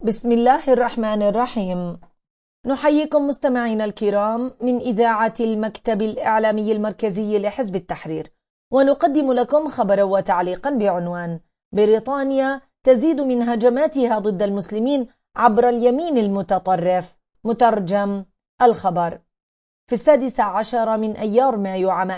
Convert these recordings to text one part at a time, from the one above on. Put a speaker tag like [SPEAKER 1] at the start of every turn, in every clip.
[SPEAKER 1] بسم الله الرحمن الرحيم. نحييكم مستمعينا الكرام من إذاعة المكتب الإعلامي المركزي لحزب التحرير، ونقدم لكم خبرا وتعليقا بعنوان: بريطانيا تزيد من هجماتها ضد المسلمين عبر اليمين المتطرف. مترجم الخبر: في 16 من أيار مايو عام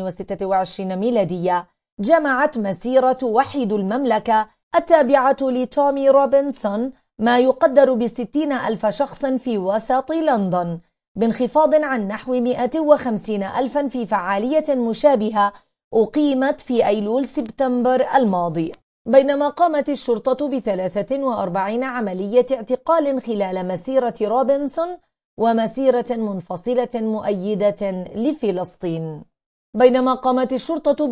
[SPEAKER 1] 2026 ميلادية، جمعت مسيرة وحيد المملكة التابعة لتومي روبنسون ما يقدر ب60,000 شخص في وسط لندن، بانخفاض عن نحو 150,000 في فعالية مشابهة أقيمت في أيلول سبتمبر الماضي، بينما قامت الشرطة ب43 عملية اعتقال خلال مسيرة روبنسون ومسيرة منفصلة مؤيدة لفلسطين. بينما قامت الشرطة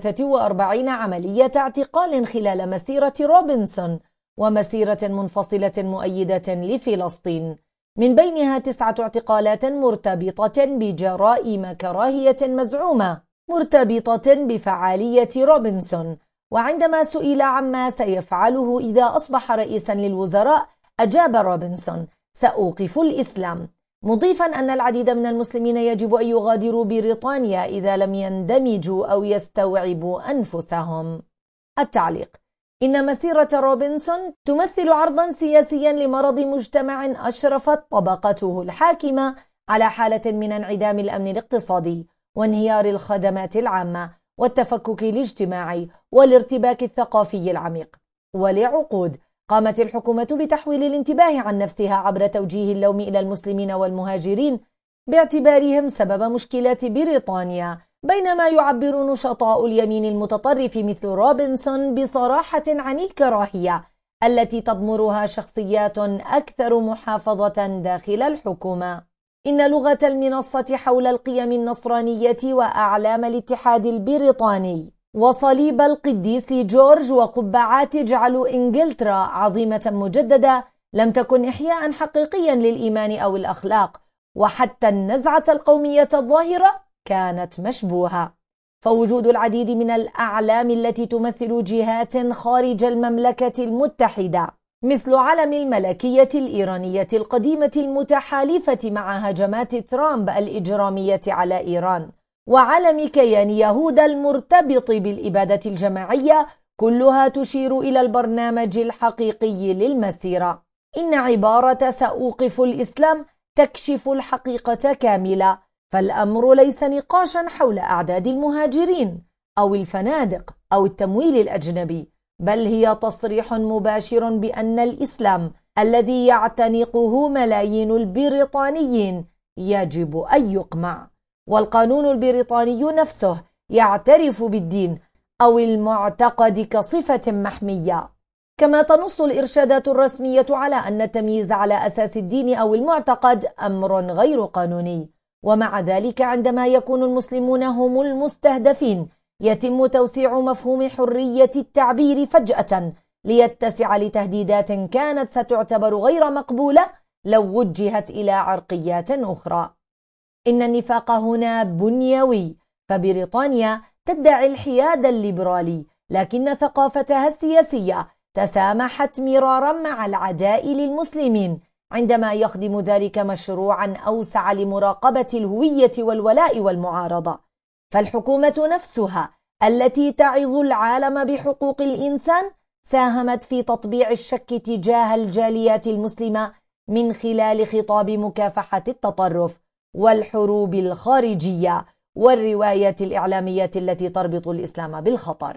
[SPEAKER 1] ب43 عملية اعتقال خلال مسيرة روبنسون ومسيرة منفصلة مؤيدة لفلسطين، من بينها 9 اعتقالات مرتبطة بجرائم كراهية مزعومة مرتبطة بفعالية روبنسون. وعندما سئل عما سيفعله إذا أصبح رئيسا للوزراء، أجاب روبنسون: سأوقف الإسلام، مضيفا أن العديد من المسلمين يجب أن يغادروا بريطانيا إذا لم يندمجوا أو يستوعبوا أنفسهم. التعليق: إن مسيرة روبنسون تمثل عرضا سياسيا لمرض مجتمع أشرفت طبقته الحاكمة على حالة من انعدام الأمن الاقتصادي وانهيار الخدمات العامة والتفكك الاجتماعي والارتباك الثقافي العميق. ولعقود قامت الحكومة بتحويل الانتباه عن نفسها عبر توجيه اللوم إلى المسلمين والمهاجرين باعتبارهم سبب مشكلات بريطانيا، بينما يعبر نشطاء اليمين المتطرف مثل روبنسون بصراحة عن الكراهية التي تضمرها شخصيات أكثر محافظة داخل الحكومة. إن لغة المنصة حول القيم النصرانية وأعلام الاتحاد البريطاني وصليب القديس جورج وقبعات جعلوا إنجلترا عظيمة مجددة لم تكن إحياء حقيقيا للإيمان أو الأخلاق، وحتى النزعة القومية الظاهرة كانت مشبوهة. فوجود العديد من الأعلام التي تمثل جهات خارج المملكة المتحدة، مثل علم الملكية الإيرانية القديمة المتحالفة مع هجمات ترامب الإجرامية على إيران، وعلم كيان يهوذا المرتبط بالإبادة الجماعية، كلها تشير إلى البرنامج الحقيقي للمسيرة. إن عبارة سأوقف الإسلام تكشف الحقيقة كاملة، فالأمر ليس نقاشا حول أعداد المهاجرين أو الفنادق أو التمويل الأجنبي، بل هي تصريح مباشر بأن الإسلام الذي يعتنقه ملايين البريطانيين يجب أن يقمع. والقانون البريطاني نفسه يعترف بالدين أو المعتقد كصفة محمية، كما تنص الإرشادات الرسمية على أن التمييز على أساس الدين أو المعتقد أمر غير قانوني. ومع ذلك عندما يكون المسلمون هم المستهدفين، يتم توسيع مفهوم حرية التعبير فجأة ليتسع لتهديدات كانت ستعتبر غير مقبولة لو وجهت إلى عرقيات أخرى. إن النفاق هنا بنيوي، فبريطانيا تدعي الحياد الليبرالي، لكن ثقافتها السياسية تسامحت مرارا مع العداء للمسلمين عندما يخدم ذلك مشروعا أوسع لمراقبة الهوية والولاء والمعارضة. فالحكومة نفسها التي تعظ العالم بحقوق الإنسان ساهمت في تطبيع الشك تجاه الجاليات المسلمة من خلال خطاب مكافحة التطرف والحروب الخارجية والروايات الإعلامية التي تربط الإسلام بالخطر.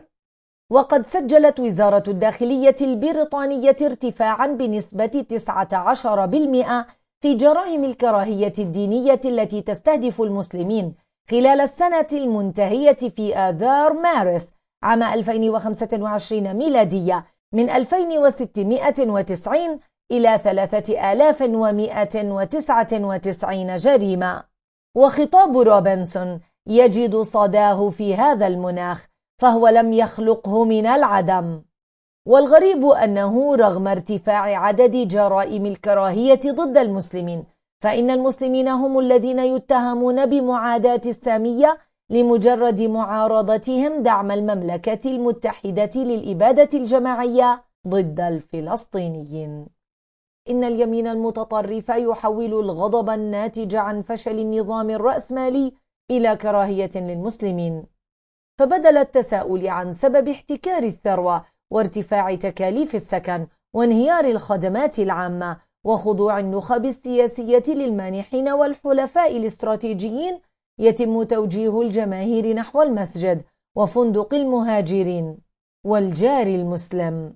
[SPEAKER 1] وقد سجلت وزارة الداخلية البريطانية ارتفاعا بنسبة 19% في جرائم الكراهية الدينية التي تستهدف المسلمين خلال السنة المنتهية في آذار مارس عام 2025 ميلادية، من 2690 إلى 3199 جريمة. وخطاب روبنسون يجد صداه في هذا المناخ، فهو لم يخلقه من العدم. والغريب أنه رغم ارتفاع عدد جرائم الكراهية ضد المسلمين، فإن المسلمين هم الذين يتهمون بمعاداة السامية لمجرد معارضتهم دعم المملكة المتحدة للإبادة الجماعية ضد الفلسطينيين. إن اليمين المتطرف يحول الغضب الناتج عن فشل النظام الرأسمالي إلى كراهية للمسلمين. فبدل التساؤل عن سبب احتكار الثروة وارتفاع تكاليف السكن وانهيار الخدمات العامة وخضوع النخب السياسية للمانحين والحلفاء الاستراتيجيين، يتم توجيه الجماهير نحو المسجد وفندق المهاجرين والجار المسلم.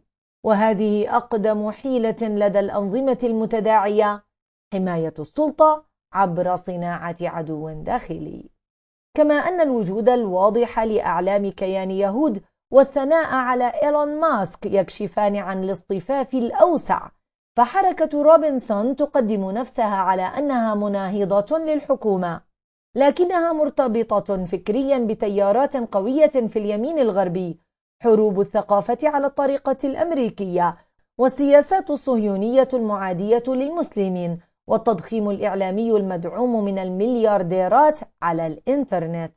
[SPEAKER 1] وهذه أقدم حيلة لدى الأنظمة المتداعية، حماية السلطة عبر صناعة عدو داخلي. كما أن الوجود الواضح لأعلام كيان يهود والثناء على إيلون ماسك يكشفان عن الاصطفاف الأوسع، فحركة روبنسون تقدم نفسها على أنها مناهضة للحكومة، لكنها مرتبطة فكريا بتيارات قوية في اليمين الغربي، حروب الثقافة على الطريقة الأمريكية، والسياسات الصهيونية المعادية للمسلمين، والتضخيم الإعلامي المدعوم من المليارديرات على الإنترنت.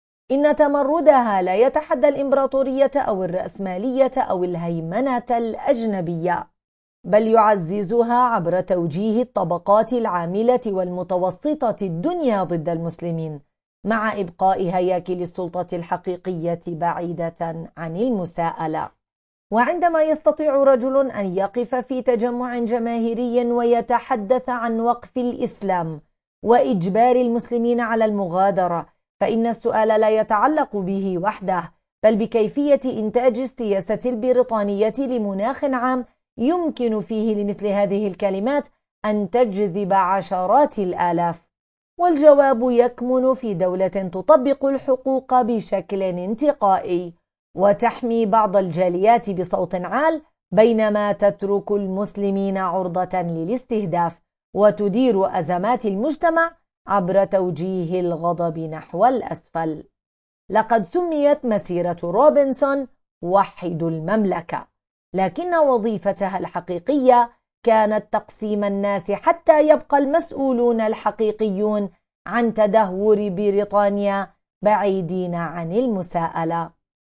[SPEAKER 1] إن تمردها لا يتحدى الإمبراطورية أو الرأسمالية أو الهيمنة الأجنبية، بل يعززها عبر توجيه الطبقات العاملة والمتوسطة الدنيا ضد المسلمين، مع إبقاء هياكل السلطة الحقيقية بعيدة عن المساءلة. وعندما يستطيع رجل أن يقف في تجمع جماهيري ويتحدث عن وقف الإسلام وإجبار المسلمين على المغادرة، فإن السؤال لا يتعلق به وحده، بل بكيفية إنتاج السياسة البريطانية لمناخ عام يمكن فيه لمثل هذه الكلمات أن تجذب عشرات الآلاف. والجواب يكمن في دولة تطبق الحقوق بشكل انتقائي وتحمي بعض الجاليات بصوت عال، بينما تترك المسلمين عرضة للاستهداف وتدير أزمات المجتمع عبر توجيه الغضب نحو الأسفل. لقد سميت مسيرة روبنسون وحد المملكة، لكن وظيفتها الحقيقية كانت تقسيم الناس حتى يبقى المسؤولون الحقيقيون عن تدهور بريطانيا بعيدين عن المساءلة.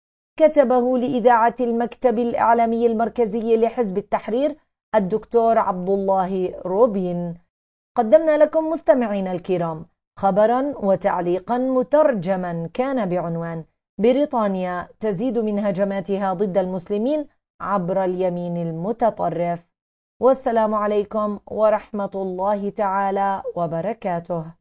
[SPEAKER 1] كتبه لإذاعة المكتب الإعلامي المركزي لحزب التحرير الدكتور عبد الله روبين. قدمنا لكم مستمعينا الكرام خبرا وتعليقا مترجما كان بعنوان: بريطانيا تزيد من هجماتها ضد المسلمين عبر اليمين المتطرف. والسلام عليكم ورحمة الله تعالى وبركاته.